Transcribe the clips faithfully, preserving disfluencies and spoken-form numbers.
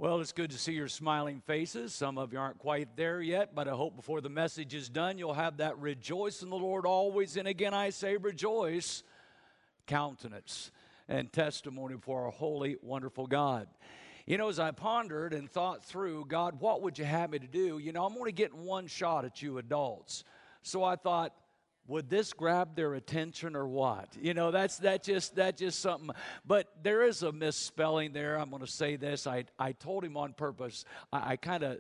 Well, it's good to see your smiling faces. Some of you aren't quite there yet, but I hope before the message is done, you'll have that rejoice in the Lord always. And again, I say rejoice, countenance, and testimony for our holy, wonderful God. You know, as I pondered and thought through, God, what would you have me to do? You know, I'm only getting one shot at you adults. So I thought, would this grab their attention or what? You know, that's that just that just something. But there is a misspelling there. I'm going to say this. I I told him on purpose. I, I kind of,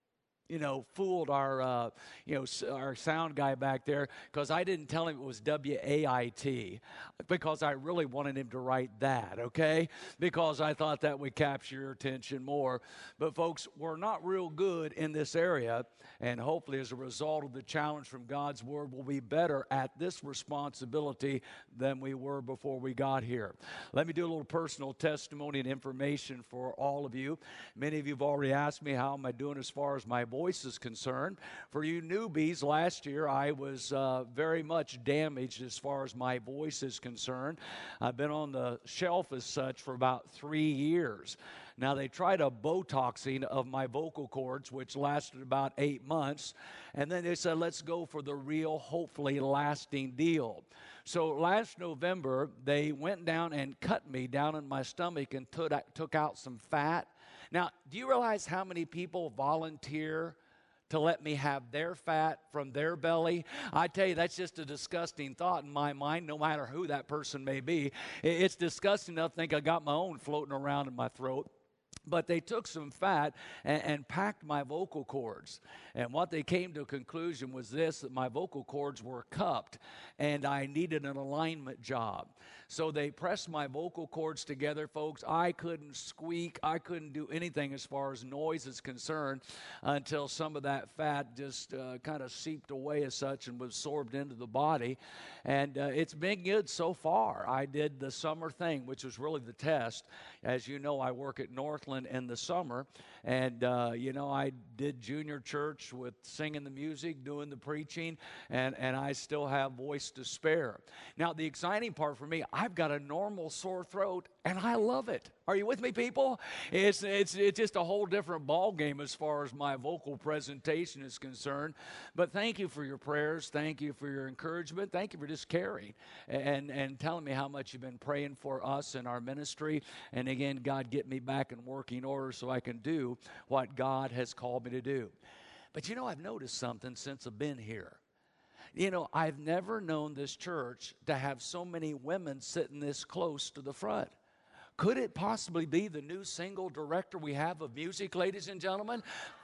you know, fooled our, uh, you know, our sound guy back there because I didn't tell him it was W A I T because I really wanted him to write that, okay? Because I thought that would capture your attention more. But folks, we're not real good in this area, and hopefully as a result of the challenge from God's Word, we'll be better at this responsibility than we were before we got here. Let me do a little personal testimony and information for all of you. Many of you have already asked me how am I doing as far as my voice is concerned. For you newbies, last year I was uh, very much damaged as far as my voice is concerned. I've been on the shelf as such for about three years. Now, they tried a Botoxing of my vocal cords, which lasted about eight months. And then they said, let's go for the real, hopefully lasting deal. So last November, they went down and cut me down in my stomach and took, took out some fat. Now, do you realize how many people volunteer to let me have their fat from their belly? I tell you, that's just a disgusting thought in my mind, no matter who that person may be. It's disgusting enough to think I got my own floating around in my throat. But they took some fat and, and packed my vocal cords. And what they came to a conclusion was this, that my vocal cords were cupped and I needed an alignment job. So they pressed my vocal cords together, folks. I couldn't squeak. I couldn't do anything as far as noise is concerned until some of that fat just uh, kind of seeped away as such and was absorbed into the body. And uh, it's been good so far. I did the summer thing, which was really the test. As you know, I work at Northland in the summer, and uh, you know, I did junior church with singing the music, doing the preaching, and, and I still have voice to spare. Now, the exciting part for me, I've got a normal sore throat, and I love it. Are you with me, people? It's it's it's just a whole different ball game as far as my vocal presentation is concerned. But thank you for your prayers. Thank you for your encouragement. Thank you for just caring and and telling me how much you've been praying for us and our ministry. And again, God, get me back in working order so I can do what God has called me to do. But you know, I've noticed something since I've been here. You know, I've never known this church to have so many women sitting this close to the front. Could it possibly be the new single director we have of music, ladies and gentlemen?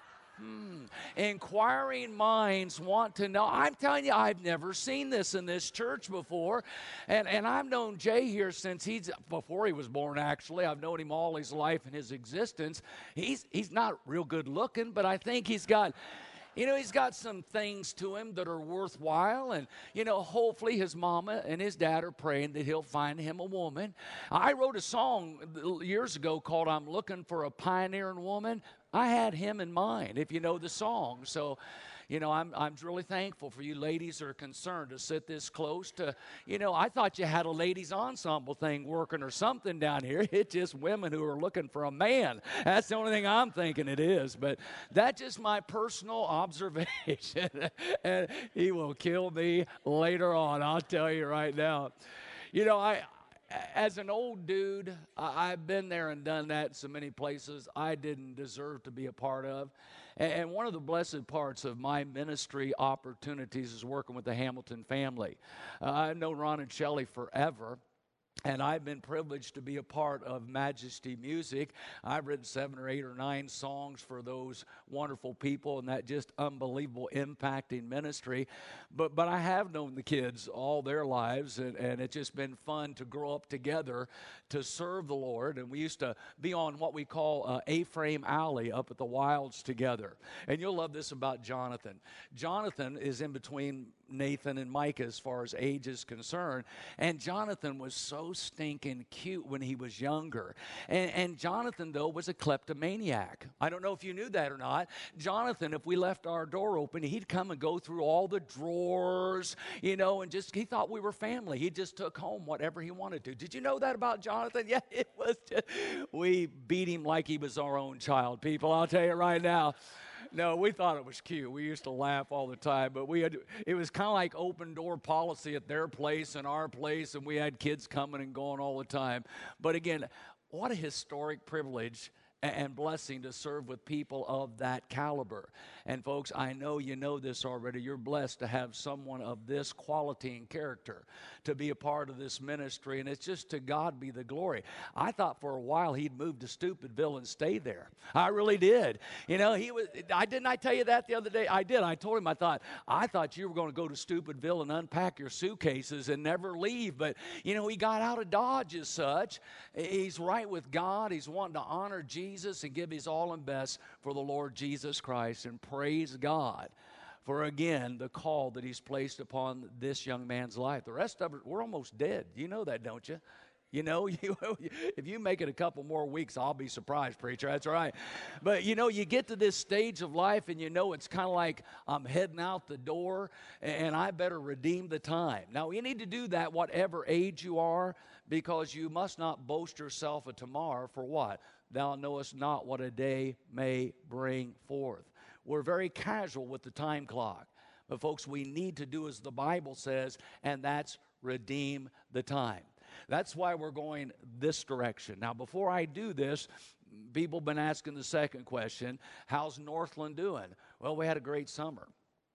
Hmm. Inquiring minds want to know. I'm telling you, I've never seen this in this church before. And, and I've known Jay here since he's, before he was born, actually. I've known him all his life and his existence. He's, he's not real good looking, but I think he's got... You know, he's got some things to him that are worthwhile, and, you know, hopefully his mama and his dad are praying that he'll find him a woman. I wrote a song years ago called I'm Looking for a Pioneering Woman. I had him in mind, if you know the song. So, you know, I'm I'm really thankful for you ladies who are concerned to sit this close to, you know, I thought you had a ladies ensemble thing working or something down here. It's just women who are looking for a man. That's the only thing I'm thinking it is. But that's just my personal observation. And he will kill me later on, I'll tell you right now. You know, I... As an old dude, I've been there and done that in so many places I didn't deserve to be a part of. And one of the blessed parts of my ministry opportunities is working with the Hamilton family. Uh, I've known Ron and Shelley forever. And I've been privileged to be a part of Majesty Music. I've written seven or eight or nine songs for those wonderful people and that just unbelievable impacting ministry. But but I have known the kids all their lives, and, and it's just been fun to grow up together to serve the Lord. And we used to be on what we call uh, A-Frame Alley up at the Wilds together. And you'll love this about Jonathan. Jonathan is in between Nathan and Micah as far as age is concerned. And Jonathan was so stinking cute when he was younger. And, and Jonathan, though, was a kleptomaniac. I don't know if you knew that or not. Jonathan, if we left our door open, he'd come and go through all the drawers, you know, and just, he thought we were family. He just took home whatever he wanted to. Did you know that about Jonathan? Yeah, it was just, we beat him like he was our own child, people. I'll tell you right now. No, we thought it was cute. We used to laugh all the time, but we had, it was kind of like open door policy at their place and our place, and we had kids coming and going all the time. But again, what a historic privilege and blessing to serve with people of that caliber. And folks, I know you know this already. You're blessed to have someone of this quality and character to be a part of this ministry, and it's just to God be the glory. I thought for a while he'd move to Stupidville and stay there. I really did. You know, he was. I didn't I tell you that the other day? I did. I told him, I thought, I thought you were going to go to Stupidville and unpack your suitcases and never leave. But, you know, he got out of Dodge as such. He's right with God. He's wanting to honor Jesus and give his all and best for the Lord Jesus Christ, and praise God for, again, the call that he's placed upon this young man's life. The rest of it, we're almost dead. You know that, don't you? You know, you, if you make it a couple more weeks, I'll be surprised, preacher. That's right. But, you know, you get to this stage of life and you know it's kind of like I'm heading out the door and I better redeem the time. Now, you need to do that whatever age you are, because you must not boast yourself of tomorrow. For what? Thou knowest not what a day may bring forth. We're very casual with the time clock. But, folks, we need to do as the Bible says, and that's redeem the time. That's why we're going this direction. Now, before I do this, people have been asking the second question, how's Northland doing? Well, we had a great summer.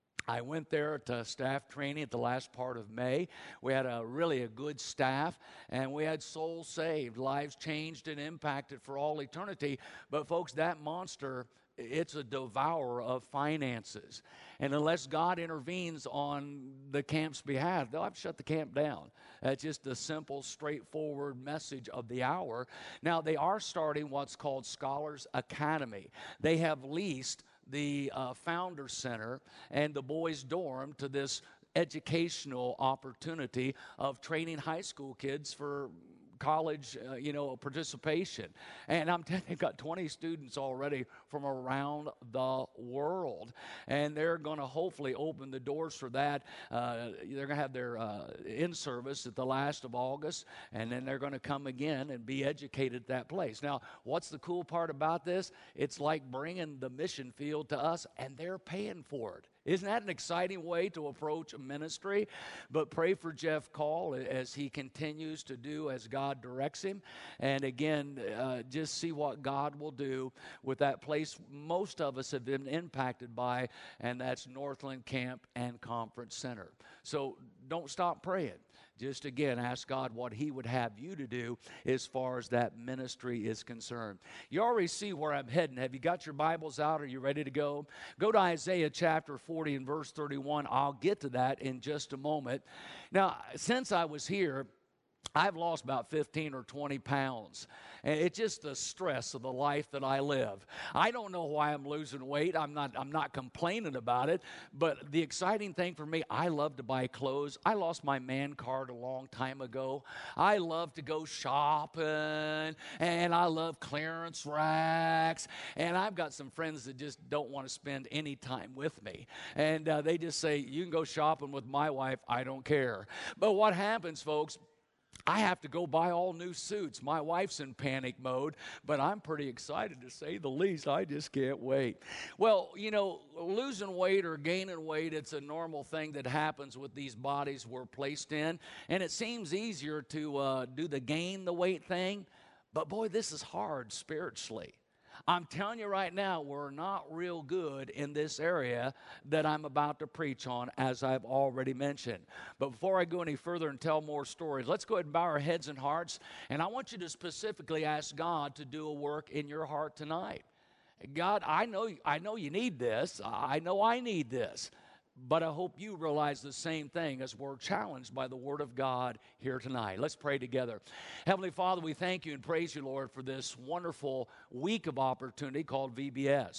I went there to staff training at the last part of May. We had a really a good staff, and we had souls saved, lives changed and impacted for all eternity. But, folks, that monster, it's a devourer of finances. And unless God intervenes on the camp's behalf, they'll have to shut the camp down. That's just the simple, straightforward message of the hour. Now, they are starting what's called Scholars Academy. They have leased the uh, Founder Center and the boys' dorm to this educational opportunity of training high school kids for college, uh, you know, participation. And I'm telling you, they've got twenty students already from around the world. And they're going to hopefully open the doors for that. Uh, they're going to have their uh, in-service at the last of August, and then they're going to come again and be educated at that place. Now, what's the cool part about this? It's like bringing the mission field to us, and they're paying for it. Isn't that an exciting way to approach a ministry? But pray for Jeff Call as he continues to do as God directs him. And again, uh, just see what God will do with that place most of us have been impacted by, and that's Northland Camp and Conference Center. So don't stop praying. Just again, ask God what he would have you to do as far as that ministry is concerned. You already see where I'm heading. Have you got your Bibles out? Are you ready to go? Go to Isaiah chapter forty and verse thirty-one. I'll get to that in just a moment. Now, since I was here, I've lost about fifteen or twenty pounds. And it's just the stress of the life that I live. I don't know why I'm losing weight. I'm not I'm not complaining about it. But the exciting thing for me, I love to buy clothes. I lost my man card a long time ago. I love to go shopping. And I love clearance racks. And I've got some friends that just don't want to spend any time with me. And uh, they just say, you can go shopping with my wife. I don't care. But what happens, folks, I have to go buy all new suits. My wife's in panic mode, but I'm pretty excited to say the least. I just can't wait. Well, you know, losing weight or gaining weight, it's a normal thing that happens with these bodies we're placed in. And it seems easier to uh, do the gain the weight thing, but boy, this is hard spiritually. I'm telling you right now, we're not real good in this area that I'm about to preach on, as I've already mentioned. But before I go any further and tell more stories, let's go ahead and bow our heads and hearts. And I want you to specifically ask God to do a work in your heart tonight. God, I know, I know you need this. I know I need this. But I hope you realize the same thing as we're challenged by the Word of God here tonight. Let's pray together. Heavenly Father, we thank you and praise you, Lord, for this wonderful week of opportunity called V B S.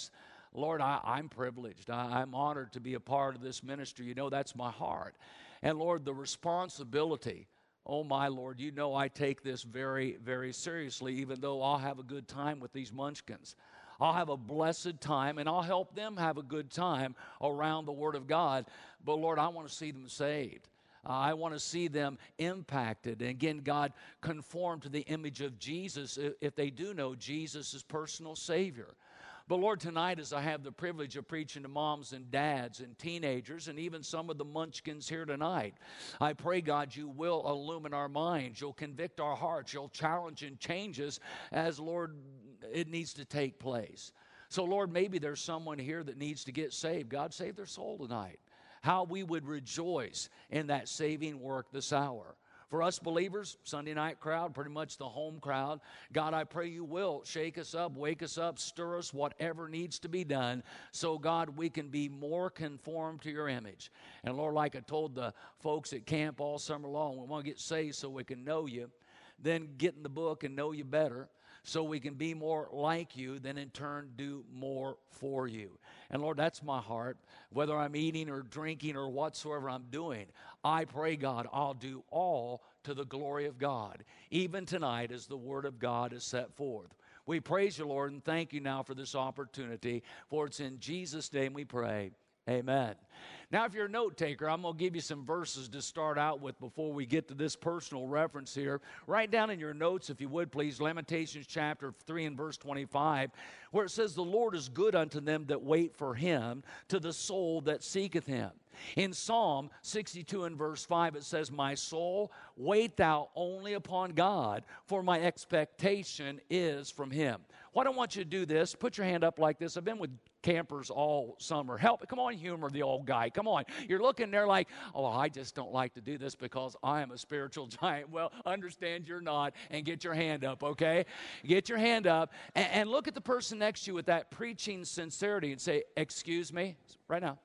Lord, I, I'm privileged. I, I'm honored to be a part of this ministry. You know, that's my heart. And Lord, the responsibility, oh my Lord, you know I take this very, very seriously, even though I'll have a good time with these munchkins. I'll have a blessed time, and I'll help them have a good time around the Word of God. But Lord, I want to see them saved. Uh, I want to see them impacted. And again, God, conform to the image of Jesus if, if they do know Jesus as personal Savior. But Lord, tonight as I have the privilege of preaching to moms and dads and teenagers and even some of the munchkins here tonight, I pray, God, you will illumine our minds. You'll convict our hearts. You'll challenge and change us as, Lord, it needs to take place. So, Lord, maybe there's someone here that needs to get saved. God, save their soul tonight. How we would rejoice in that saving work this hour. For us believers, Sunday night crowd, pretty much the home crowd, God, I pray you will shake us up, wake us up, stir us, whatever needs to be done, so, God, we can be more conformed to your image. And, Lord, like I told the folks at camp all summer long, we want to get saved so we can know you, then get in the book and know you better, so we can be more like you, then in turn do more for you. And Lord, that's my heart. Whether I'm eating or drinking or whatsoever I'm doing, I pray, God, I'll do all to the glory of God, even tonight as the Word of God is set forth. We praise you, Lord, and thank you now for this opportunity, for it's in Jesus' name we pray. Amen. Now, if you're a note taker, I'm going to give you some verses to start out with before we get to this personal reference here. Write down in your notes, if you would, please, Lamentations chapter three and verse twenty-five, where it says, "The Lord is good unto them that wait for him, to the soul that seeketh him." In Psalm sixty-two and verse five, it says, "My soul, wait thou only upon God, for my expectation is from him." Why don't I want you to do this? Put your hand up like this. I've been with campers all summer. Help, come on, humor the old guy. Come on. You're looking there like, oh, I just don't like to do this because I am a spiritual giant. Well, understand you're not, and get your hand up, okay? Get your hand up, and, and look at the person next to you with that preaching sincerity and say, "Excuse me," right now.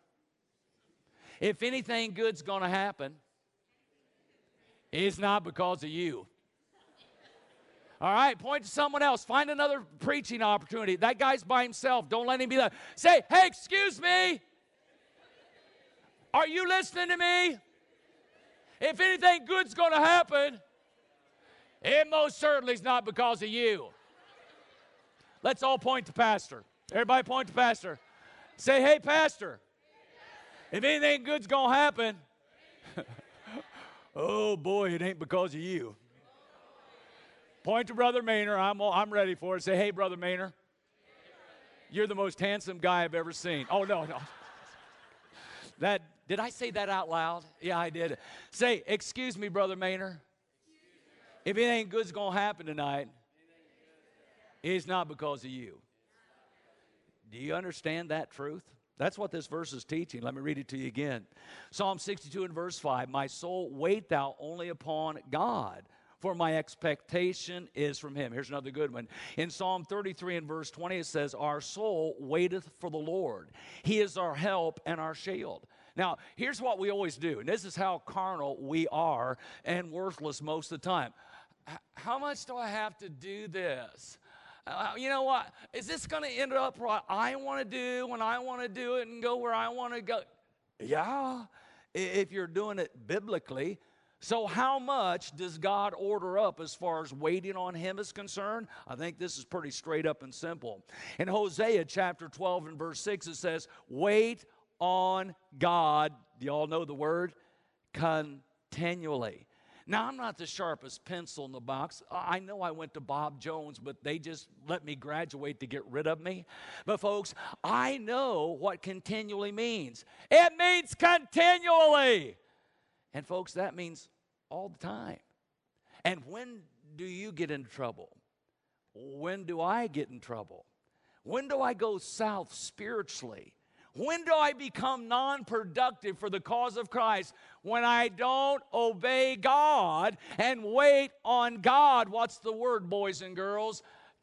If anything good's going to happen, it's not because of you. All right, point to someone else. Find another preaching opportunity. That guy's by himself. Don't let him be there. Say, "Hey, excuse me. Are you listening to me? If anything good's going to happen, it most certainly is not because of you." Let's all point to Pastor. Everybody point to Pastor. Say, "Hey, Pastor. If anything good's going to happen, oh, boy, it ain't because of you." Point to Brother Maynard. I'm, I'm ready for it. Say, "Hey, Brother Maynard, you're the most handsome guy I've ever seen." Oh, no, no. That, did I say that out loud? Yeah, I did. Say, "Excuse me, Brother Maynard. If anything good's going to happen tonight, it's not because of you." Do you understand that truth? That's what this verse is teaching. Let me read it to you again. Psalm sixty-two and verse five, "My soul, wait thou only upon God, for my expectation is from him." Here's another good one. In Psalm thirty-three and verse twenty, it says, "Our soul waiteth for the Lord. He is our help and our shield." Now, here's what we always do, and this is how carnal we are and worthless most of the time. How much do I have to do this? Uh, you know what? Is this going to end up what I want to do when I want to do it and go where I want to go? Yeah, if you're doing it biblically. So how much does God order up as far as waiting on him is concerned? I think this is pretty straight up and simple. In Hosea chapter twelve and verse six, it says, "Wait on God." Do you all know the word? Continually. Now, I'm not the sharpest pencil in the box. I know I went to Bob Jones, but they just let me graduate to get rid of me. But, folks, I know what continually means. It means continually. And, folks, that means all the time. And when do you get into trouble? When do I get in trouble? When do I go south spiritually? When do I become non-productive for the cause of Christ? When I don't obey God and wait on God. What's the word, boys and girls?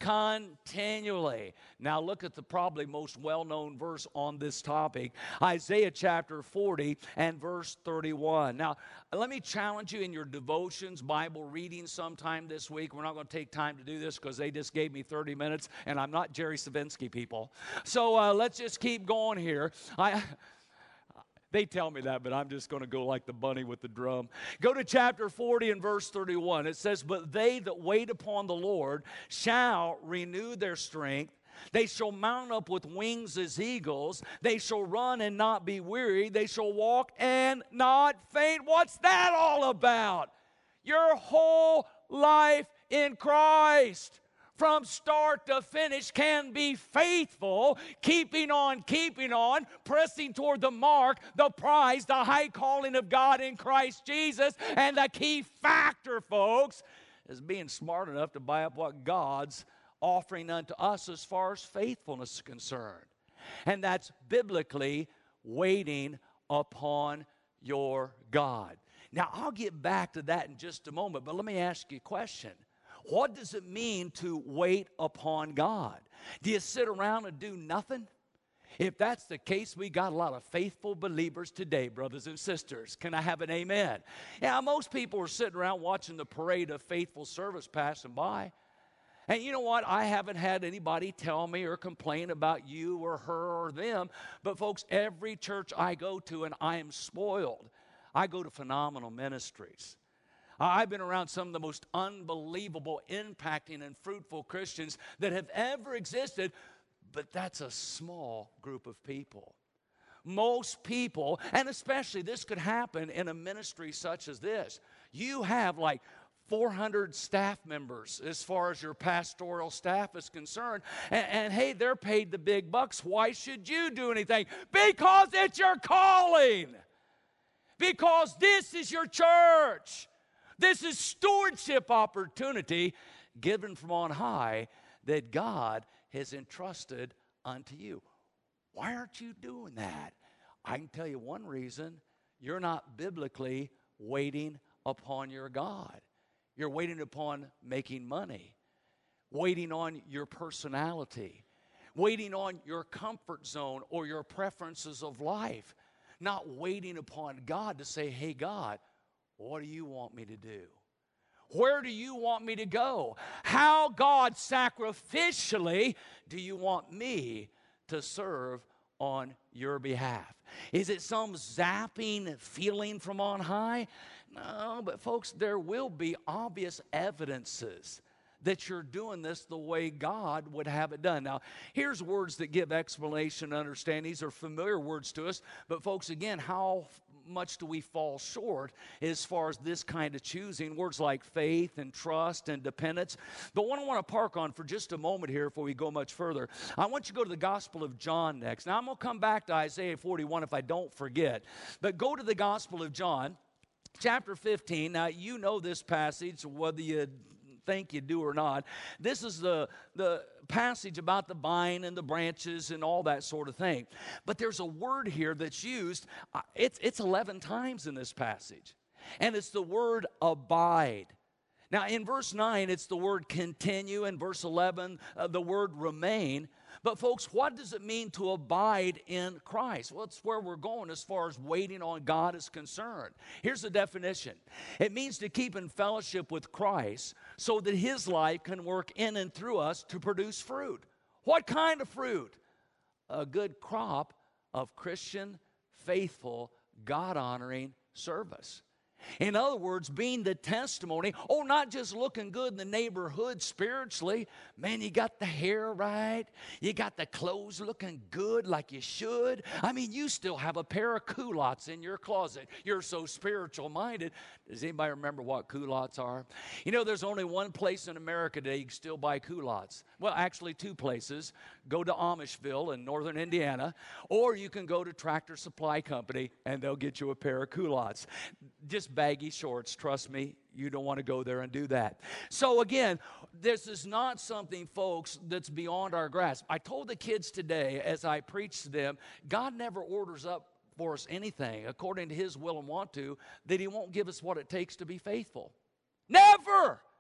continually. Now look at the probably most well-known verse on this topic, Isaiah chapter forty and verse thirty-one. Now let me challenge you in your devotions, Bible reading sometime this week. We're not going to take time to do this because they just gave me thirty minutes, and I'm not Jerry Savinsky, people. So uh, let's just keep going here. I... They tell me that, but I'm just going to go like the bunny with the drum. Go to chapter forty and verse thirty-one. It says, "But they that wait upon the Lord shall renew their strength. They shall mount up with wings as eagles. They shall run and not be weary. They shall walk and not faint." What's that all about? Your whole life in Christ, from start to finish, can be faithful, keeping on, keeping on, pressing toward the mark, the prize, the high calling of God in Christ Jesus. And the key factor, folks, is being smart enough to buy up what God's offering unto us as far as faithfulness is concerned. And that's biblically waiting upon your God. Now, I'll get back to that in just a moment, but let me ask you a question. What does it mean to wait upon God? Do you sit around and do nothing? If that's the case, we got a lot of faithful believers today, brothers and sisters. Can I have an amen? Yeah, most people are sitting around watching the parade of faithful service passing by. And you know what? I haven't had anybody tell me or complain about you or her or them. But folks, every church I go to, and I am spoiled, I go to Phenomenal Ministries. I've been around some of the most unbelievable, impacting, and fruitful Christians that have ever existed, but that's a small group of people. Most people, and especially this could happen in a ministry such as this, you have like four hundred staff members as far as your pastoral staff is concerned, and, and hey, they're paid the big bucks. Why should you do anything? Because it's your calling. Because this is your church. This is stewardship opportunity given from on high that God has entrusted unto you. Why aren't you doing that? I can tell you one reason. You're not biblically waiting upon your God. You're waiting upon making money, waiting on your personality, waiting on your comfort zone or your preferences of life, not waiting upon God to say, "Hey, God, what do you want me to do? Where do you want me to go? How, God, sacrificially do you want me to serve on your behalf?" Is it some zapping feeling from on high? No, but folks, there will be obvious evidences that you're doing this the way God would have it done. Now, here's words that give explanation and understand. These are familiar words to us, but folks, again, how much do we fall short as far as this kind of choosing? Words like faith and trust and dependence. But what I want to park on for just a moment here before we go much further, I want you to go to the Gospel of John next. Now, I'm going to come back to Isaiah forty-one if I don't forget. But go to the Gospel of John, chapter fifteen. Now, you know this passage, whether you think you do or not. This is the, the passage about the vine and the branches and all that sort of thing. But there's a word here that's used. Uh, it's, it's eleven times in this passage. And it's the word abide. Now, in verse nine, it's the word continue. In verse eleven, uh, the word remain. But folks, what does it mean to abide in Christ? Well, it's where we're going as far as waiting on God is concerned. Here's the definition. It means to keep in fellowship with Christ so that His life can work in and through us to produce fruit. What kind of fruit? A good crop of Christian, faithful, God-honoring service. In other words, being the testimony, oh, not just looking good in the neighborhood spiritually. Man, you got the hair right. You got the clothes looking good like you should. I mean, you still have a pair of culottes in your closet. You're so spiritual-minded. Does anybody remember what culottes are? You know, there's only one place in America today you can still buy culottes. Well, actually two places. Go to Amishville in northern Indiana, or you can go to Tractor Supply Company, and they'll get you a pair of culottes. Just baggy shorts, trust me, you don't want to go there and do that. So again, this is not something, folks, that's beyond our grasp. I told the kids today as I preached to them, God never orders up for us anything according to His will and want to, that He won't give us what it takes to be faithful. Never!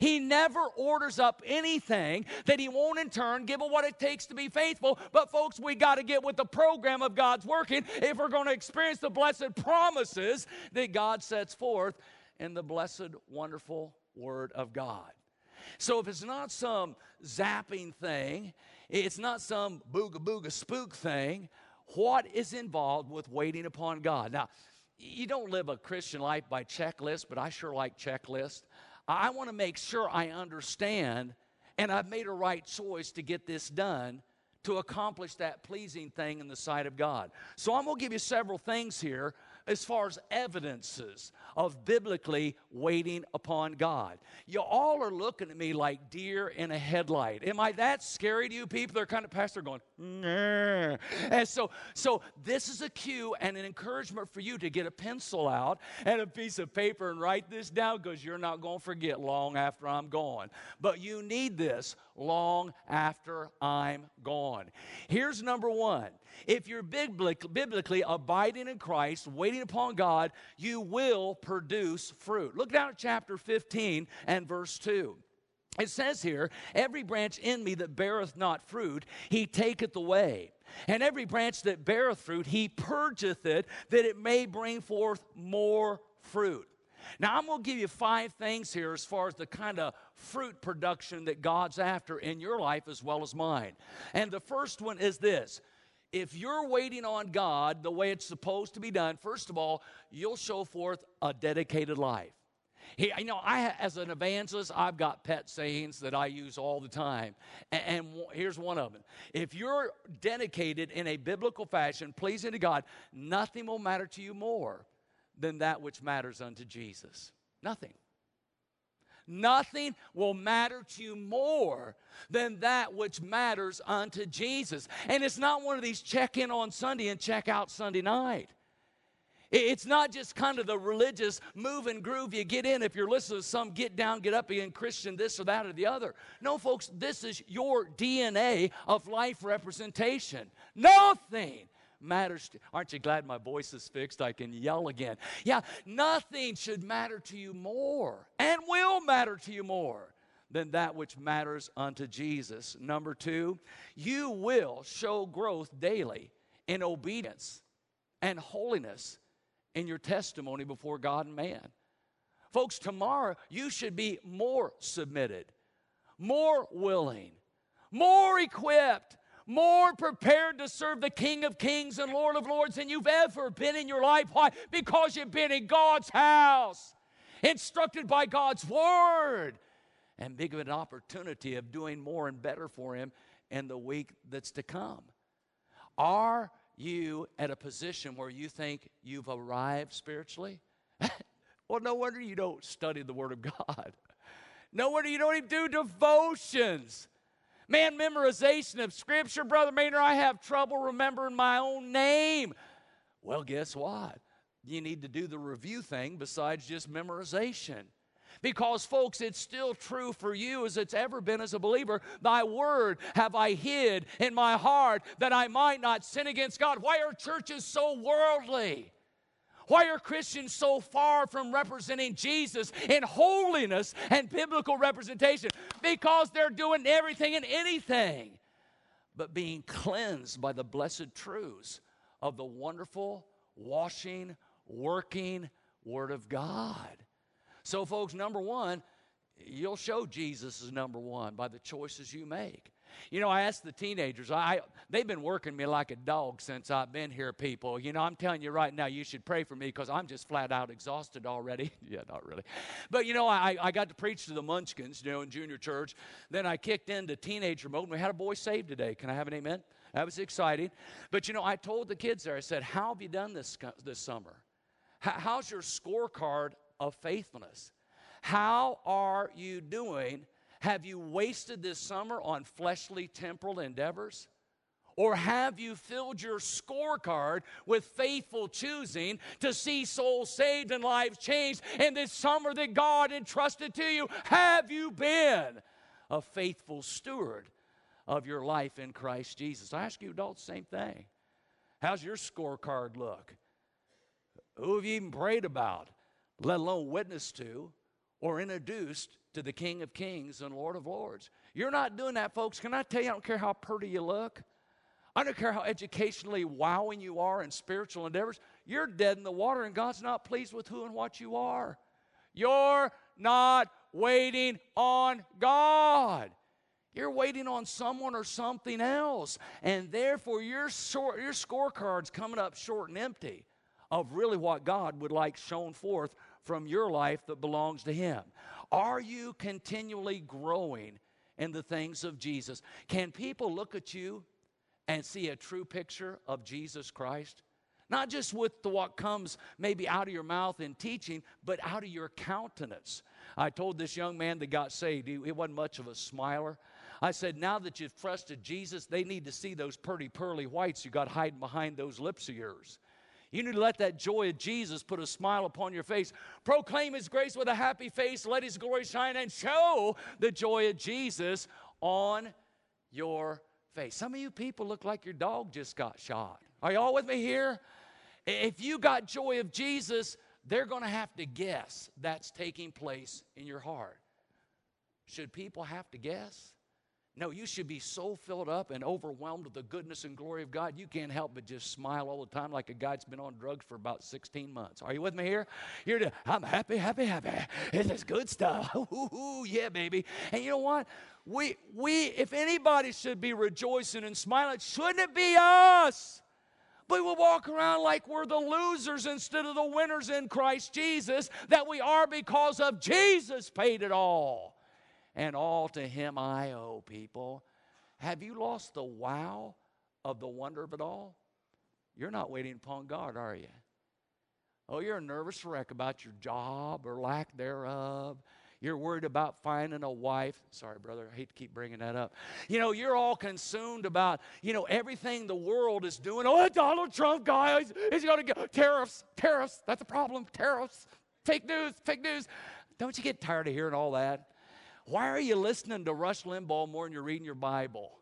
He never orders up anything that he won't in turn give what it takes to be faithful. But folks, we got to get with the program of God's working if we're going to experience the blessed promises that God sets forth in the blessed, wonderful Word of God. So if it's not some zapping thing, it's not some booga booga spook thing, what is involved with waiting upon God? Now, you don't live a Christian life by checklist, but I sure like checklists. I want to make sure I understand and I've made a right choice to get this done to accomplish that pleasing thing in the sight of God. So I'm going to give you several things here as far as evidences of biblically waiting upon God. You all are looking at me like deer in a headlight. Am I that scary to you people? They're kind of past there going, nah. And so, so this is a cue and an encouragement for you to get a pencil out and a piece of paper and write this down, because you're not going to forget long after I'm gone. But you need this long after I'm gone. Here's number one. If you're biblically abiding in Christ, waiting upon God, you will produce fruit. Look down at chapter fifteen and verse two. It says here, every branch in me that beareth not fruit, he taketh away. And every branch that beareth fruit, he purgeth it, that it may bring forth more fruit. Now, I'm going to give you five things here as far as the kind of fruit production that God's after in your life as well as mine. And the first one is this. If you're waiting on God the way it's supposed to be done, first of all, you'll show forth a dedicated life. He, you know, I, as an evangelist, I've got pet sayings that I use all the time. And, and here's one of them. If you're dedicated in a biblical fashion, pleasing to God, nothing will matter to you more than that which matters unto Jesus. Nothing. Nothing will matter to you more than that which matters unto Jesus. And it's not one of these check in on Sunday and check out Sunday night. It's not just kind of the religious move and groove you get in if you're listening to some get down, get up in Christian this or that or the other. No, folks, this is your D N A of life representation. Nothing matters to, aren't you glad my voice is fixed? I can yell again. Yeah, nothing should matter to you more and will matter to you more than that which matters unto Jesus. Number two, you will show growth daily in obedience and holiness in your testimony before God and man. Folks, tomorrow you should be more submitted, more willing, more equipped, more prepared to serve the King of Kings and Lord of Lords than you've ever been in your life. Why? Because you've been in God's house, instructed by God's Word, and big of an opportunity of doing more and better for Him in the week that's to come. Are you at a position where you think you've arrived spiritually? Well, no wonder you don't study the Word of God. No wonder you don't even do devotions. Man, memorization of Scripture, Brother Maynard, I have trouble remembering my own name. Well, guess what? You need to do the review thing besides just memorization. Because, folks, it's still true for you as it's ever been as a believer. Thy word have I hid in my heart that I might not sin against God. Why are churches so worldly? Why are Christians so far from representing Jesus in holiness and biblical representation? Because they're doing everything and anything but being cleansed by the blessed truths of the wonderful, washing, working Word of God. So, folks, number one, you'll show Jesus is number one by the choices you make. You know, I asked the teenagers, I, they've been working me like a dog since I've been here, people. You know, I'm telling you right now, you should pray for me because I'm just flat out exhausted already. Yeah, not really. But, you know, I, I got to preach to the Munchkins, you know, in junior church. Then I kicked into teenager mode, and we had a boy saved today. Can I have an amen? That was exciting. But, you know, I told the kids there, I said, how have you done this, this summer? How, how's your scorecard of faithfulness? How are you doing? Have you wasted this summer on fleshly temporal endeavors? Or have you filled your scorecard with faithful choosing to see souls saved and lives changed in this summer that God entrusted to you? Have you been a faithful steward of your life in Christ Jesus? I ask you adults, same thing. How's your scorecard look? Who have you even prayed about, let alone witnessed to? or introduced to the King of Kings and Lord of Lords. You're not doing that, folks. Can I tell you, I don't care how pretty you look. I don't care how educationally wowing you are in spiritual endeavors. You're dead in the water, and God's not pleased with who and what you are. You're not waiting on God. You're waiting on someone or something else. And therefore, your, short, your scorecard's coming up short and empty of really what God would like shown forth from your life that belongs to Him. Are you continually growing in the things of Jesus? Can people look at you and see a true picture of Jesus Christ? Not just with the, what comes maybe out of your mouth in teaching, but out of your countenance. I told this young man that got saved, he, he wasn't much of a smiler. I said, now that you've trusted Jesus, they need to see those pretty pearly whites you got hiding behind those lips of yours. You need to let that joy of Jesus put a smile upon your face. Proclaim His grace with a happy face. Let His glory shine and show the joy of Jesus on your face. Some of you people look like your dog just got shot. Are you all with me here? If you got joy of Jesus, they're going to have to guess that's taking place in your heart. Should people have to guess? No, you should be so filled up and overwhelmed with the goodness and glory of God, you can't help but just smile all the time like a guy that's been on drugs for about sixteen months. Are you with me here? You're to, I'm happy, happy, happy. This is good stuff. Ooh, yeah, baby. And you know what? We, we, if anybody should be rejoicing and smiling, shouldn't it be us? But we walk around like we're the losers instead of the winners in Christ Jesus, that we are because of Jesus paid it all. And all to Him I owe, people. Have you lost the wow of the wonder of it all? You're not waiting upon God, are you? Oh, you're a nervous wreck about your job or lack thereof. You're worried about finding a wife. Sorry, brother, I hate to keep bringing that up. You know, you're all consumed about, you know, everything the world is doing. Oh, Donald Trump, guys, he's going to get tariffs, tariffs. That's a problem, tariffs. Fake news, fake news. Don't you get tired of hearing all that? Why are you listening to Rush Limbaugh more than you're reading your Bible?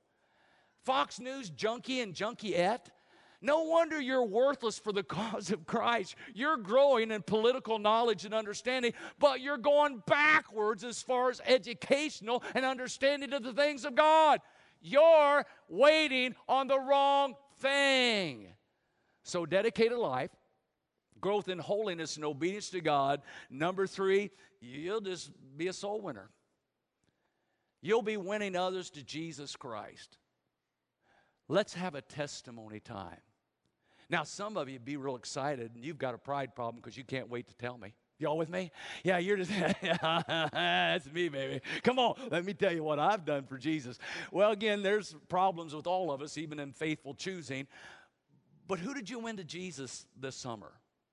Fox News junkie and junkiette? No wonder you're worthless for the cause of Christ. You're growing in political knowledge and understanding, but you're going backwards as far as educational and understanding of the things of God. You're waiting on the wrong thing. So dedicate a life, growth in holiness and obedience to God. Number three, you'll just be a soul winner. You'll be winning others to Jesus Christ. Let's have a testimony time. Now, some of you be real excited, and you've got a pride problem because you can't wait to tell me. Y'all with me? Yeah, you're just, that's me, baby. Come on, let me tell you what I've done for Jesus. Well, again, there's problems with all of us, even in faithful choosing. But who did you win to Jesus this summer?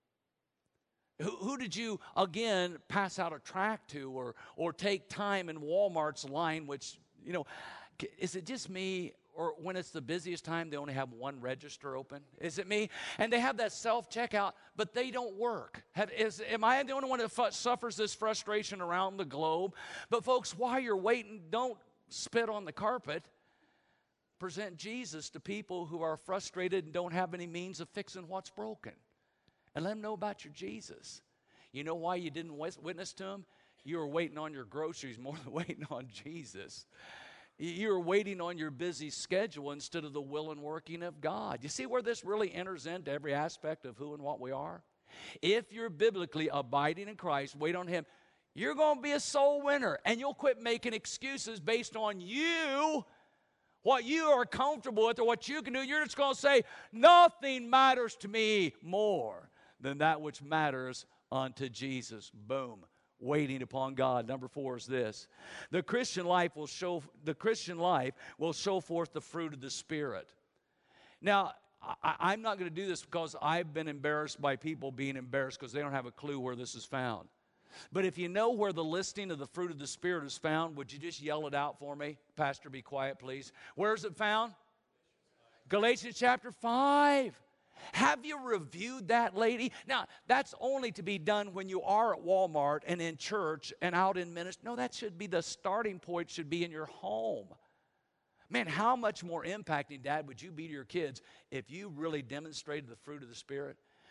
Who, who did you, again, pass out a tract to or, or take time in Walmart's line, which, you know, is it just me? Or when it's the busiest time, they only have one register open? Is it me? And they have that self-checkout, but they don't work. Have, is, am I the only one that fu- suffers this frustration around the globe? But folks, while you're waiting, don't spit on the carpet. Present Jesus to people who are frustrated and don't have any means of fixing what's broken. And let them know about your Jesus. You know why you didn't witness to them? You were waiting on your groceries more than waiting on Jesus. You were waiting on your busy schedule instead of the will and working of God. You see where this really enters into every aspect of who and what we are? If you're biblically abiding in Christ, wait on Him, you're going to be a soul winner. And you'll quit making excuses based on you, what you are comfortable with or what you can do. You're just going to say, nothing matters to me more than that which matters unto Jesus. Boom. Waiting upon God. Number four is this. The Christian life will show the Christian life will show forth the fruit of the Spirit. Now, I, I'm not going to do this because I've been embarrassed by people being embarrassed because they don't have a clue where this is found. But if you know where the listing of the fruit of the Spirit is found, would you just yell it out for me? Pastor, be quiet, please. Where is it found? Galatians chapter five. Have you reviewed that, lady? Now, that's only to be done when you are at Walmart and in church and out in ministry. No, that should be the starting point, should be in your home. Man, how much more impacting, Dad, would you be to your kids if you really demonstrated the fruit of the Spirit?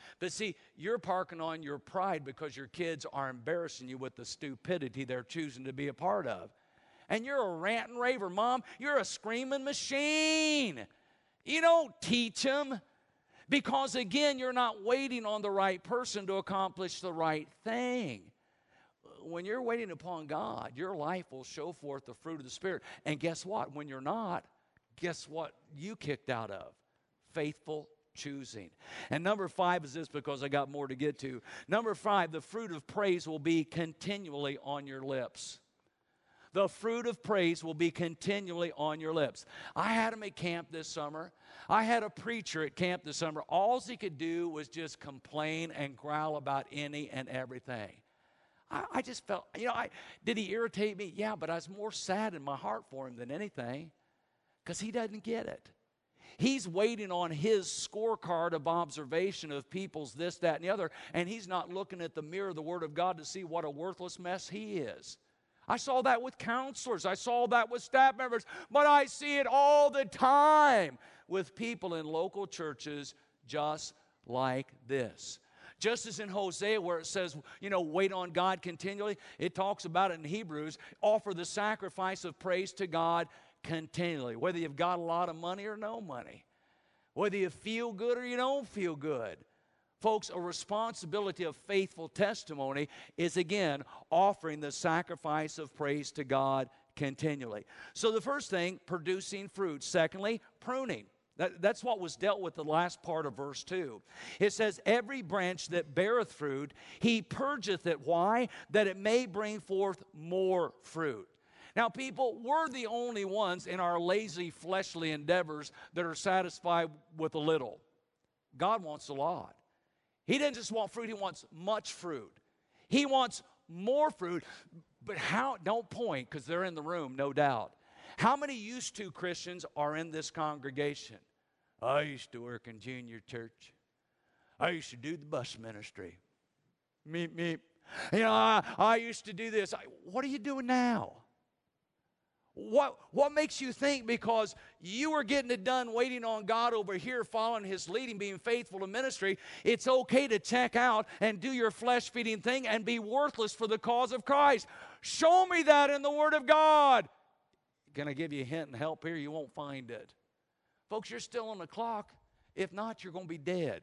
But see, you're parking on your pride because your kids are embarrassing you with the stupidity they're choosing to be a part of. And you're a rant and raver, Mom. You're a screaming machine. You don't teach them because, again, you're not waiting on the right person to accomplish the right thing. When you're waiting upon God, your life will show forth the fruit of the Spirit. And guess what? When you're not, guess what you kicked out of? Faithful choosing. And number five is this, because I got more to get to. Number five, the fruit of praise will be continually on your lips. The fruit of praise will be continually on your lips. I had him at camp this summer. I had a preacher at camp this summer. All he could do was just complain and growl about any and everything. I, I just felt, you know, I, did he irritate me? Yeah, but I was more sad in my heart for him than anything, because he doesn't get it. He's waiting on his scorecard of observation of people's this, that, and the other, and he's not looking at the mirror of the Word of God to see what a worthless mess he is. I saw that with counselors. I saw that with staff members. But I see it all the time with people in local churches just like this. Just as in Hosea, where it says, you know, wait on God continually, it talks about it in Hebrews, offer the sacrifice of praise to God continually, whether you've got a lot of money or no money, whether you feel good or you don't feel good. Folks, a responsibility of faithful testimony is, again, offering the sacrifice of praise to God continually. So the first thing, producing fruit. Secondly, pruning. That, that's what was dealt with the last part of verse two. It says, every branch that beareth fruit, he purgeth it. Why? That it may bring forth more fruit. Now, people, we're the only ones in our lazy, fleshly endeavors that are satisfied with a little. God wants a lot. He doesn't just want fruit, he wants much fruit. He wants more fruit. But how, don't point, because they're in the room, no doubt. How many used to Christians are in this congregation? I used to work in junior church. I used to do the bus ministry. Meep, meep. You know, I, I used to do this. I, what are you doing now? What, what makes you think because you were getting it done waiting on God over here, following His leading, being faithful to ministry, it's okay to check out and do your flesh-feeding thing and be worthless for the cause of Christ? Show me that in the Word of God. Can I give you a hint and help here? You won't find it. Folks, you're still on the clock. If not, you're going to be dead.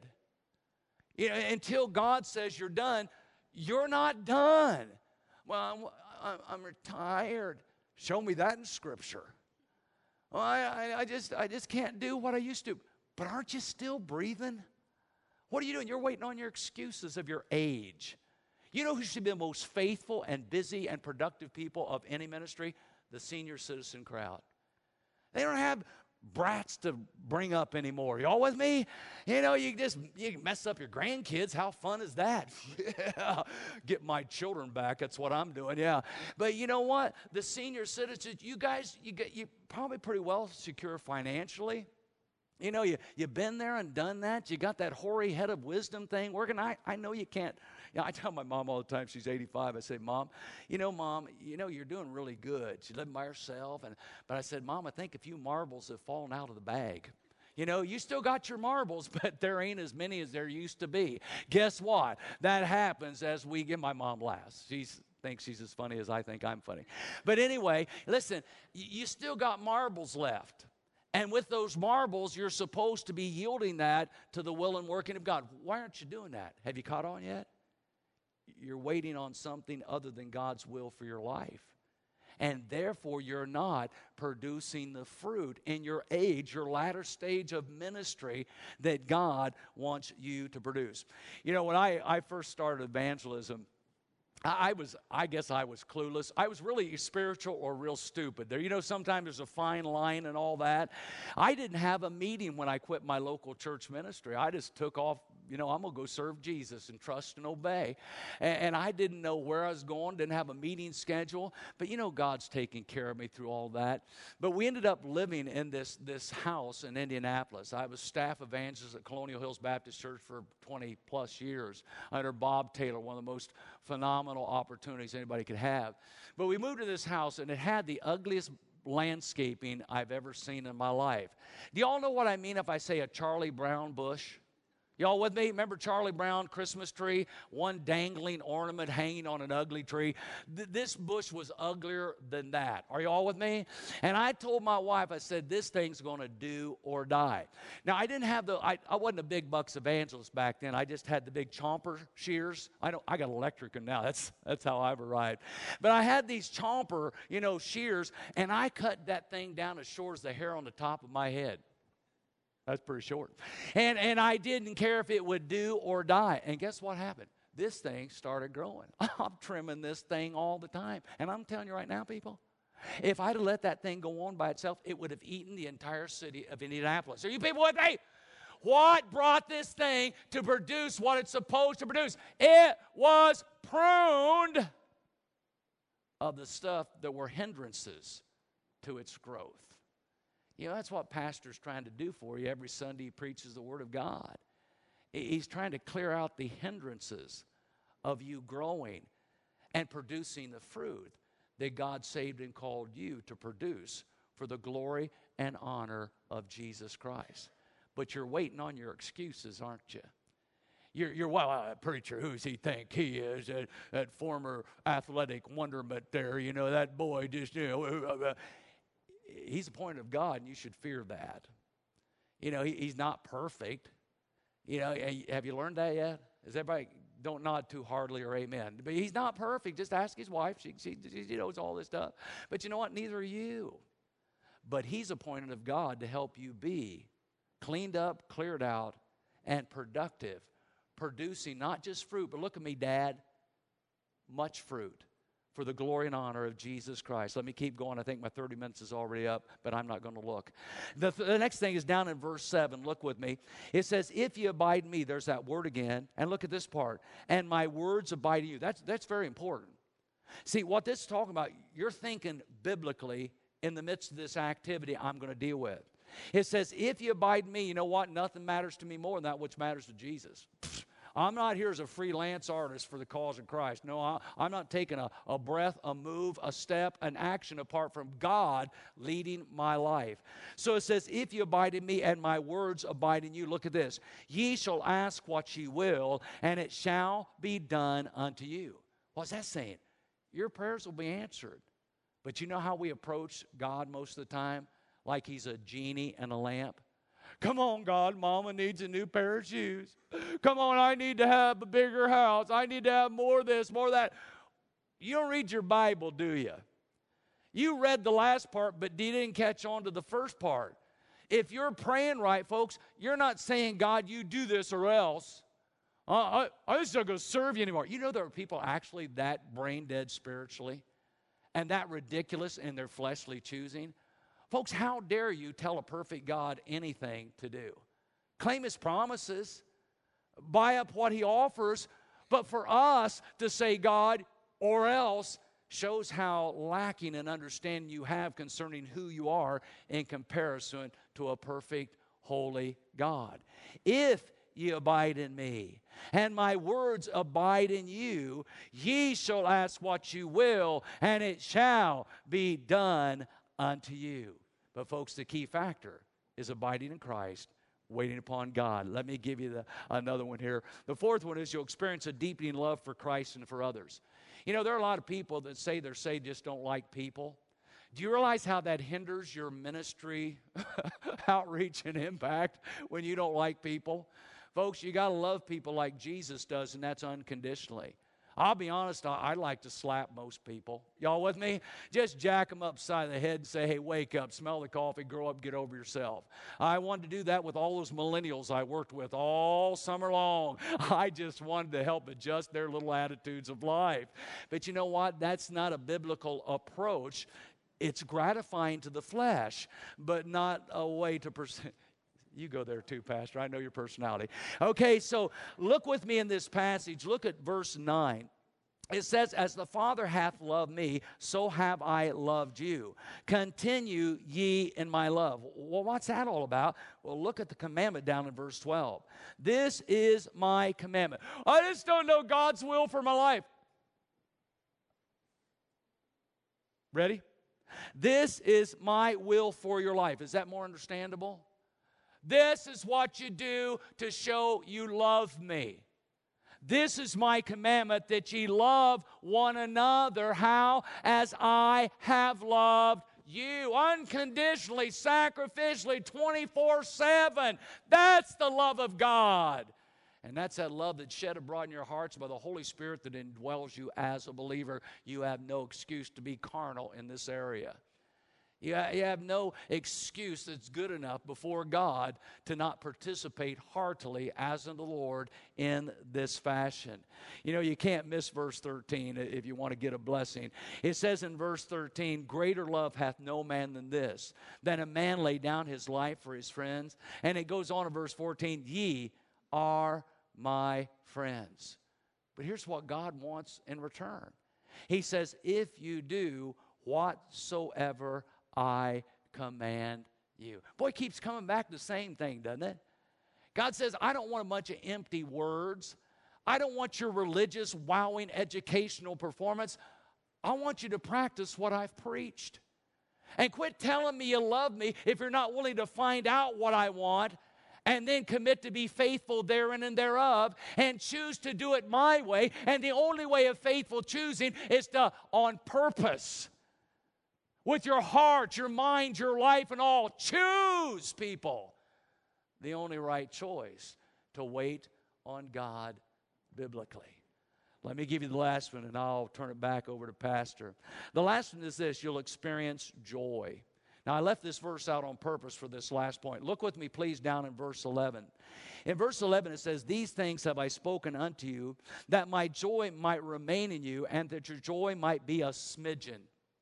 You know, until God says you're done, you're not done. Well, I'm, I'm, I'm retired. Show me that in Scripture. Well, I, I, I, just, I just can't do what I used to. But aren't you still breathing? What are you doing? You're waiting on your excuses of your age. You know who should be the most faithful and busy and productive people of any ministry? The senior citizen crowd. They don't have brats to bring up anymore. Y'all with me? You know, you just you mess up your grandkids. How fun is that? Yeah. Get my children back. That's what I'm doing. Yeah. But you know what? The senior citizens, you guys, you get you probably pretty well secure financially. You know, you, you've been there and done that. You got that hoary head of wisdom thing working. I, I know you can't. You know, I tell my mom all the time, she's eighty-five. I say, Mom, you know, Mom, you know, you're doing really good. She's living by herself. And, but I said, Mom, I think a few marbles have fallen out of the bag. You know, you still got your marbles, but there ain't as many as there used to be. Guess what? That happens as we get, my mom laughs. She thinks she's as funny as I think I'm funny. But anyway, listen, you still got marbles left. And with those marbles, you're supposed to be yielding that to the will and working of God. Why aren't you doing that? Have you caught on yet? You're waiting on something other than God's will for your life. And therefore, you're not producing the fruit in your age, your latter stage of ministry that God wants you to produce. You know, when I, I first started evangelism, I was, I guess I was clueless. I was really spiritual or real stupid. There, you know, sometimes there's a fine line and all that. I didn't have a meeting when I quit my local church ministry. I just took off, you know, I'm going to go serve Jesus and trust and obey. And, and I didn't know where I was going, didn't have a meeting schedule. But, you know, God's taking care of me through all that. But we ended up living in this, this house in Indianapolis. I was staff evangelist at Colonial Hills Baptist Church for twenty plus years under Bob Taylor, one of the most phenomenal opportunities anybody could have. But we moved to this house, and it had the ugliest landscaping I've ever seen in my life. Do y'all know what I mean if I say a Charlie Brown bush? Y'all with me? Remember Charlie Brown Christmas tree? One dangling ornament hanging on an ugly tree. Th- this bush was uglier than that. Are y'all with me? And I told my wife, I said, this thing's going to do or die. Now, I didn't have the, I, I wasn't a big bucks evangelist back then. I just had the big chomper shears. I don't, I got electric now. That's, that's how I've arrived. But I had these chomper, you know, shears, and I cut that thing down as short as the hair on the top of my head. That's pretty short. And, and I didn't care if it would do or die. And guess what happened? This thing started growing. I'm trimming this thing all the time. And I'm telling you right now, people, if I'd have let that thing go on by itself, it would have eaten the entire city of Indianapolis. Are you people with me? What brought this thing to produce what it's supposed to produce? It was pruned of the stuff that were hindrances to its growth. You know, that's what pastor's trying to do for you every Sunday he preaches the Word of God. He's trying to clear out the hindrances of you growing and producing the fruit that God saved and called you to produce for the glory and honor of Jesus Christ. But you're waiting on your excuses, aren't you? You're, you're well, uh, preacher, who's he think he is? That, that former athletic wonderment there, you know, that boy just, you know, uh, uh, he's appointed of God, and you should fear that. You know, he, he's not perfect. You know, have you learned that yet? Is everybody, don't nod too hardly or amen. But he's not perfect. Just ask his wife. She, she, she knows all this stuff. But you know what? Neither are you. But he's appointed of God to help you be cleaned up, cleared out, and productive, producing not just fruit, but look at me, Dad, much fruit for the glory and honor of Jesus Christ. Let me keep going. I think my thirty minutes is already up, but I'm not going to look. The, th- the next thing is down in verse seven. Look with me. It says, if you abide in me, there's that word again. And look at this part. And my words abide in you. That's, that's very important. See, what this is talking about, you're thinking biblically in the midst of this activity I'm going to deal with. It says, if you abide in me, you know what? Nothing matters to me more than that which matters to Jesus. I'm not here as a freelance artist for the cause of Christ. No, I, I'm not taking a, a breath, a move, a step, an action apart from God leading my life. So it says, if you abide in me and my words abide in you, look at this. Ye shall ask what ye will, and it shall be done unto you. What's that saying? Your prayers will be answered. But you know how we approach God most of the time? Like he's a genie in a lamp. Come on, God, Mama needs a new pair of shoes. Come on, I need to have a bigger house. I need to have more of this, more of that. You don't read your Bible, do you? You read the last part, but you didn't catch on to the first part. If you're praying right, folks, you're not saying, God, you do this or else. Uh, I, I just don't go serve you anymore. You know there are people actually that brain dead spiritually and that ridiculous in their fleshly choosing. Folks, how dare you tell a perfect God anything to do? Claim his promises, buy up what he offers, but for us to say God or else shows how lacking an understanding you have concerning who you are in comparison to a perfect, holy God. If ye abide in me, and my words abide in you, ye shall ask what you will, and it shall be done unto you. But folks, the key factor is abiding in Christ, waiting upon God. Let me give you the, another one here. The fourth one is you'll experience a deepening love for Christ and for others. You know, there are a lot of people that say they're saved just don't like people. Do you realize how that hinders your ministry, outreach, and impact when you don't like people? Folks, you got to love people like Jesus does, and that's unconditionally. I'll be honest, I, I like to slap most people. Y'all with me? Just jack them upside the head and say, hey, wake up, smell the coffee, grow up, get over yourself. I wanted to do that with all those millennials I worked with all summer long. I just wanted to help adjust their little attitudes of life. But you know what? That's not a biblical approach. It's gratifying to the flesh, but not a way to pursue. You go there too, Pastor. I know your personality. Okay, so look with me in this passage. Look at verse nine. It says, as the Father hath loved me, so have I loved you. Continue ye in my love. Well, what's that all about? Well, look at the commandment down in verse twelve. This is my commandment. I just don't know God's will for my life. Ready? This is my will for your life. Is that more understandable? This is what you do to show you love me. This is my commandment, that ye love one another. How? As I have loved you. Unconditionally, sacrificially, twenty-four seven. That's the love of God. And that's that love that's shed abroad in your hearts by the Holy Spirit that indwells you as a believer. You have no excuse to be carnal in this area. You have no excuse that's good enough before God to not participate heartily as in the Lord in this fashion. You know, you can't miss verse thirteen if you want to get a blessing. It says in verse thirteen, greater love hath no man than this, than a man lay down his life for his friends. And it goes on in verse fourteen, ye are my friends. But here's what God wants in return. He says, if you do whatsoever I command you. Boy, it keeps coming back to the same thing, doesn't it? God says, I don't want a bunch of empty words. I don't want your religious, wowing, educational performance. I want you to practice what I've preached. And quit telling me you love me if you're not willing to find out what I want and then commit to be faithful therein and thereof and choose to do it my way. And the only way of faithful choosing is to, on purpose, with your heart, your mind, your life, and all, choose, people, the only right choice, to wait on God biblically. Let me give you the last one, and I'll turn it back over to Pastor. The last one is this: you'll experience joy. Now, I left this verse out on purpose for this last point. Look with me, please, down in verse eleven. In verse eleven, it says, these things have I spoken unto you, that my joy might remain in you, and that your joy might be a smidgen.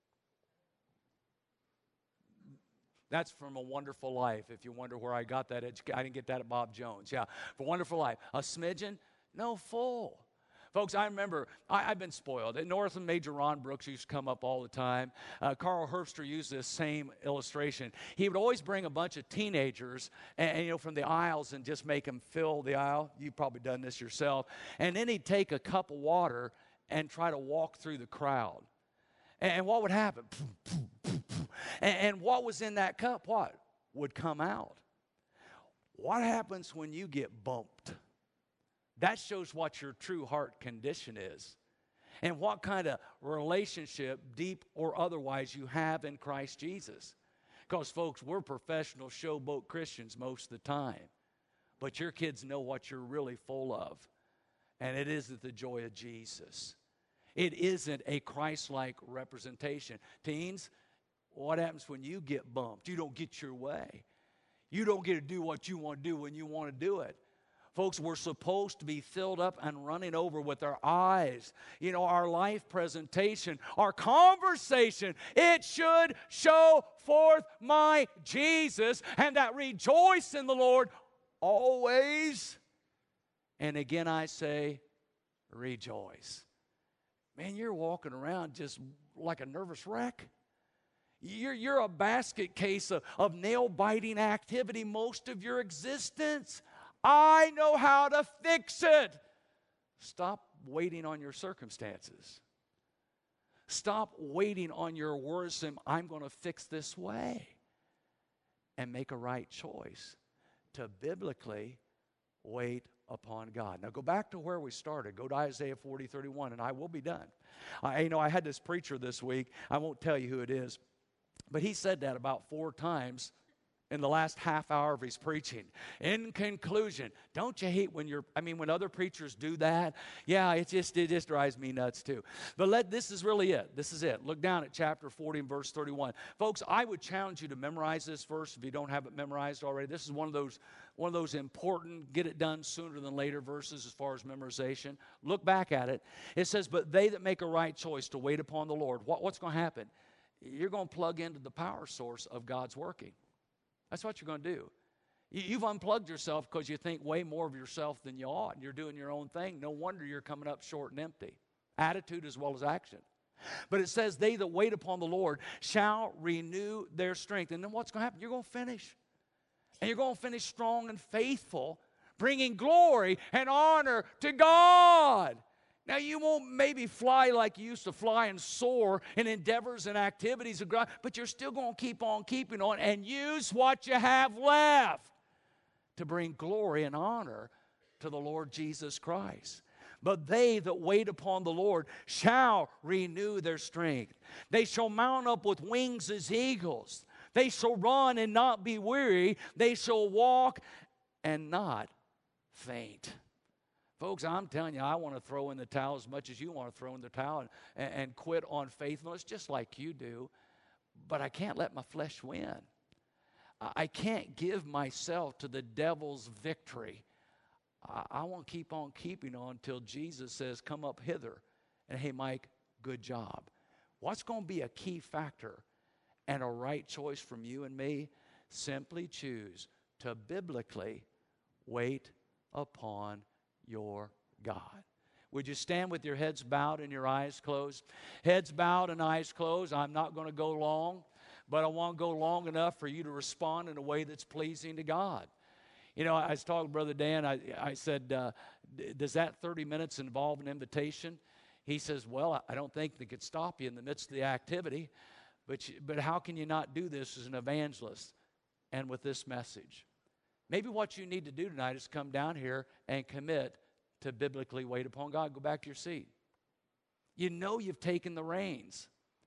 That's from A Wonderful Life, if you wonder where I got that education. I didn't get that at Bob Jones. Yeah, for Wonderful Life. A smidgen? No, full. Folks, I remember, I, I've been spoiled. At Northland, Major Ron Brooks used to come up all the time. Uh, Carl Herbster used this same illustration. He would always bring a bunch of teenagers, and, and, you know, from the aisles and just make them fill the aisle. You've probably done this yourself. And then he'd take a cup of water and try to walk through the crowd. And, and what would happen? And, and what was in that cup, what? Would come out. What happens when you get bumped? That shows what your true heart condition is and what kind of relationship, deep or otherwise, you have in Christ Jesus. Because, folks, we're professional showboat Christians most of the time. But your kids know what you're really full of. And it isn't the joy of Jesus. It isn't a Christ-like representation. Teens, what happens when you get bumped? You don't get your way. You don't get to do what you want to do when you want to do it. Folks, we're supposed to be filled up and running over with our eyes. You know, our life presentation, our conversation, it should show forth my Jesus, and that rejoice in the Lord always. And again I say, rejoice. Man, you're walking around just like a nervous wreck. You're, you're a basket case of, of nail-biting activity most of your existence. I know how to fix it. Stop waiting on your circumstances. Stop waiting on your worrisome, I'm going to fix this way. And make a right choice to biblically wait upon God. Now go back to where we started. Go to Isaiah forty, thirty-one, and I will be done. I, you know, I had this preacher this week. I won't tell you who it is. But he said that about four times in the last half hour of his preaching. In conclusion, don't you hate when you're, I mean, when other preachers do that? Yeah, it just, it just drives me nuts too. But let, this is really it. This is it. Look down at chapter forty and verse thirty-one. Folks, I would challenge you to memorize this verse if you don't have it memorized already. This is one of those, one of those important, get it done sooner than later verses as far as memorization. Look back at it. It says, but they that make a right choice to wait upon the Lord, what, what's going to happen? You're going to plug into the power source of God's working. That's what you're going to do. You've unplugged yourself because you think way more of yourself than you ought, and you're doing your own thing. No wonder you're coming up short and empty. Attitude as well as action. But it says, they that wait upon the Lord shall renew their strength. And then what's going to happen? You're going to finish. And you're going to finish strong and faithful, bringing glory and honor to God. Now, you won't maybe fly like you used to fly and soar in endeavors and activities of God, but you're still going to keep on keeping on and use what you have left. to bring glory and honor to the Lord Jesus Christ. But they that wait upon the Lord shall renew their strength. They shall mount up with wings as eagles. They shall run and not be weary. They shall walk and not faint. Folks, I'm telling you, I want to throw in the towel as much as you want to throw in the towel and, and quit on faithfulness just like you do. But I can't let my flesh win. I can't give myself to the devil's victory. I, I want to keep on keeping on until Jesus says, come up hither. And hey, Mike, good job. What's going to be a key factor and a right choice from you and me? Simply choose to biblically wait upon your God. Would you stand with your heads bowed and your eyes closed? Heads bowed and eyes closed. I'm not going to go long, but I want to go long enough for you to respond in a way that's pleasing to God. You know, I was talking to Brother Dan. I, I said, uh, does that thirty minutes involve an invitation? He says, well, I don't think they could stop you in the midst of the activity, but, you, but how can you not do this as an evangelist and with this message? Maybe what you need to do tonight is come down here and commit to biblically wait upon God. Go back to your seat. You know you've taken the reins.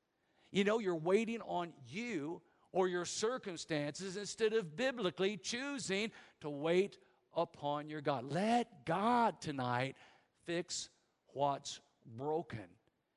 You know you're waiting on you or your circumstances instead of biblically choosing to wait upon your God. Let God tonight fix what's broken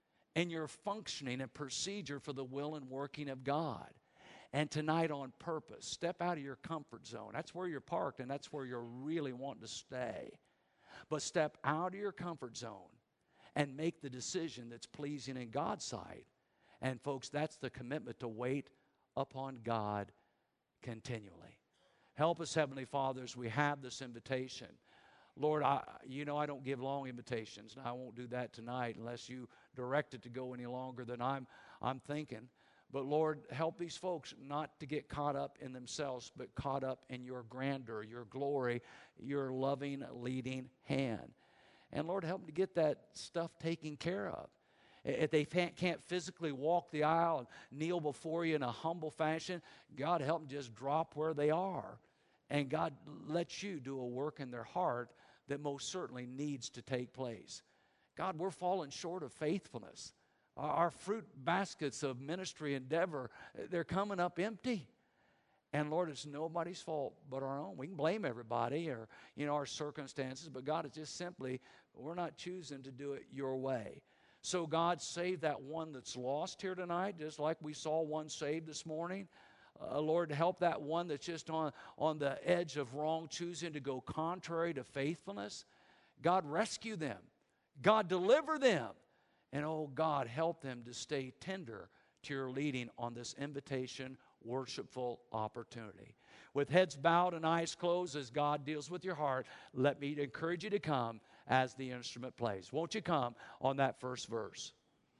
in your functioning and procedure for the will and working of God. And tonight on purpose, step out of your comfort zone. That's where you're parked and that's where you're really wanting to stay. But step out of your comfort zone and make the decision that's pleasing in God's sight. And folks, that's the commitment to wait upon God continually. Help us, Heavenly Father, as we have this invitation. Lord, I, you know I don't give long invitations, and I won't do that tonight unless you direct it to go any longer than I'm, I'm thinking. But Lord, help these folks not to get caught up in themselves, but caught up in your grandeur, your glory, your loving, leading hand. And Lord, help them to get that stuff taken care of. If they can't physically walk the aisle and kneel before you in a humble fashion, God, help them just drop where they are. And God, let you do a work in their heart that most certainly needs to take place. God, we're falling short of faithfulness. Our fruit baskets of ministry endeavor, they're coming up empty. And Lord, it's nobody's fault but our own. We can blame everybody or, you know, our circumstances, but God, it's just simply, we're not choosing to do it your way. So God, save that one that's lost here tonight, just like we saw one saved this morning. Uh, Lord, help that one that's just on, on the edge of wrong choosing to go contrary to faithfulness. God, rescue them. God, deliver them. And oh God, help them to stay tender to your leading on this invitation, worshipful opportunity. With heads bowed and eyes closed as God deals with your heart, let me encourage you to come as the instrument plays. Won't you come on that first verse?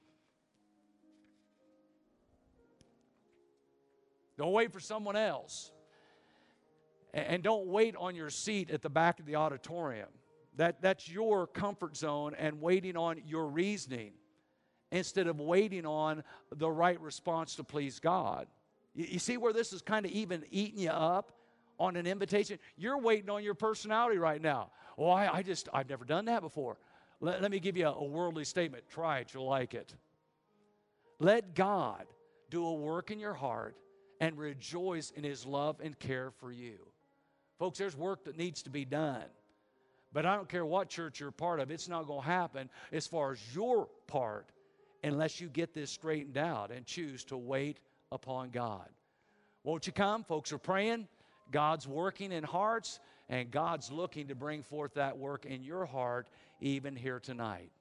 Don't wait for someone else. And don't wait on your seat at the back of the auditorium. That, that's your comfort zone and waiting on your reasoning instead of waiting on the right response to please God. You, you see where this is kind of even eating you up on an invitation? You're waiting on your personality right now. Oh, I, I just, I've never done that before. Let, let me give you a, a worldly statement. Try it, you'll like it. Let God do a work in your heart and rejoice in His love and care for you. Folks, there's work that needs to be done. But I don't care what church you're a part of, it's not going to happen as far as your part unless you get this straightened out and choose to wait upon God. Won't you come? Folks are praying. God's working in hearts, and God's looking to bring forth that work in your heart even here tonight.